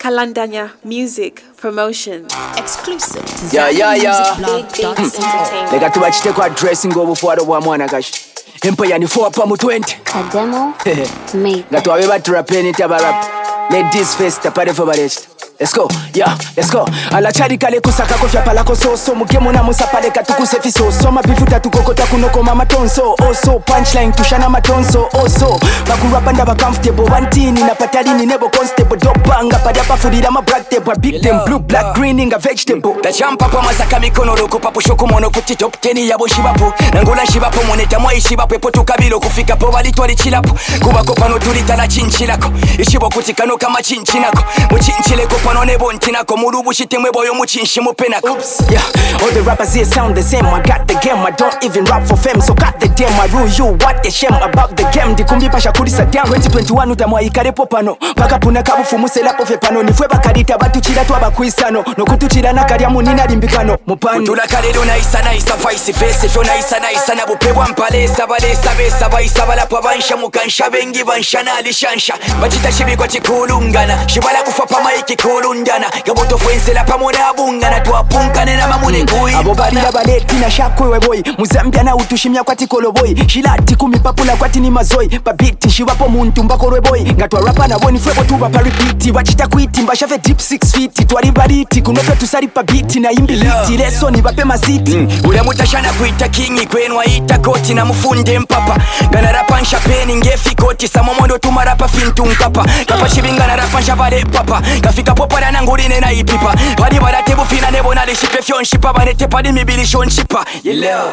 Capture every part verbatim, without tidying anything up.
Kalandanya Music Promotions. Exclusive to Yeah, yeah, yeah. Big Beats Entertainment. Lega tubachiteko addressing obufuaro bwa mwana kashi empire ni four pa mu twenty Kademo Made nga twabe baturapeni tabarap let this fest apare for barest. Let's go, yeah, let's go. Alachari kale kusaka kofya palako soso mugemo na musapale katukuse fiso soma bifuta tukokota kunoko mama tonso also punchline tushana matonso also bakurapa ndaba comfortable wantini na patali nebo constable dopanga pada pafurira ma black table big them blue black green inga vegetable da champa pa masaka mikono loko papo shoko mono kuti top ten yabo shibapo nangola shibapo moneta mwa shibapo epo kabilo kufika po bali twali chilapo kuba ko pano tulita na chinchilako ishibo kutikano kama chinchinako mu chinchileko Panone bontinako murubu shitemwe boyo muchinshi mupenako. Oops, yeah. All the rappers here sound the same. I got the game. I don't even rap for fame. So got the damn. I rule you. What the shame about the game? Dikumbi pasha kurisa damn. twenty twenty-one utamwa ikarepo pano. Paka puna kabu fumusela po fe pano. Nifwe bakarita batu chila tuwa bakuisano. No kutu chila na kariamu nina limbikano. Mupano. Kutula karelo na isa na isa vice face. Fyo na isa na isa na bupewa mpale. Sabale sabe saba isa bala pa bansha mukansha bengi bansha na alishansha. Bachita shibi kwa chikulungana. Shibala kufa pa maiki kulundana. Gabuto fwense la pamona abungana. Tuwapunkane na mamune kui. Abo barira baleti na shakwe weboy. Muzambia na utushimia kwa tikolo boy. Shilati kumipapula kwa tini mazoi. Babiti shiwapo muntu mbako rweboy. Ngatwa rapa na boni fwebo tuba paripiti. Wachita kuiti mbashave deep six feet. Tuwari bariti kunope tusari pabiti na imbi liti. Leso ni bape maziti mm. Ule mutashana kuita kingi kwenwa ita koti na mfunde mpapa. Gana rapa nshapeni ngefi koti. Samomondo tumarapa fintu nkapa. Kapa shibinga na rapa nshabare papa. Kafika popara na ngurine na ipipa. Padi barate bufina nebo na lishipe fion shipa. Barete padi mibili shon shipa. Yellow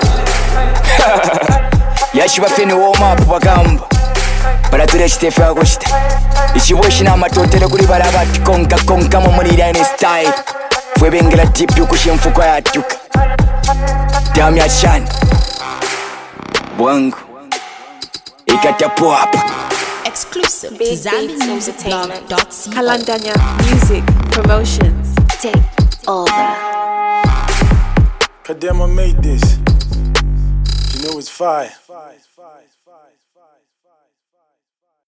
Yashiba fini warm up bagamba. Barature chitefe agoshite. Ishiboshi na matotele kuri barabati konka konka mumurira ine style. Fwe bengela deep yukushi mfuko ya tuka. Damn ya shani Bwangu Ikatapo hapa. Exclusive Big to Beats Entertainment. Zambimusicblog.co. Kalandanya Music Promotions. Take over. Kadema made this. You know it's fire.